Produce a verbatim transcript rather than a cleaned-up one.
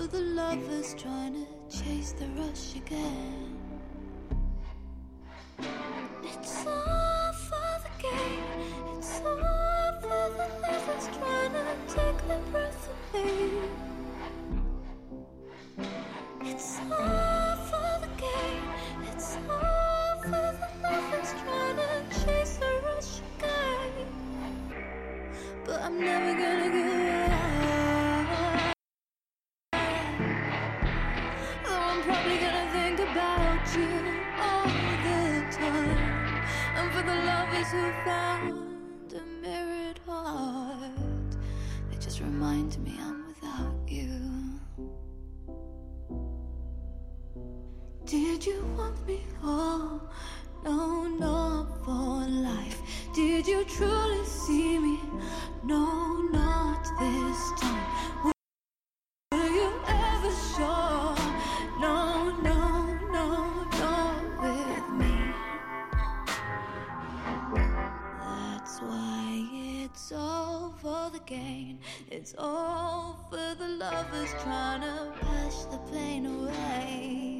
for the lovers trying to chase the rush again. It's all for the game. It's all for the lovers trying to take their breath away. It's all for the game. It's all for the lovers trying to chase the rush again. But I'm never gonna give up. Though I'm probably gonna think about you all the time. And for the lovers who found a mirrored heart, they just remind me I'm without you. Did you want me? Oh, no, not for life. Did you truly see me? No, not this time. Were you ever sure? No, no, no, not with me. That's why it's all for the gain. It's all for the lovers trying to push the pain away.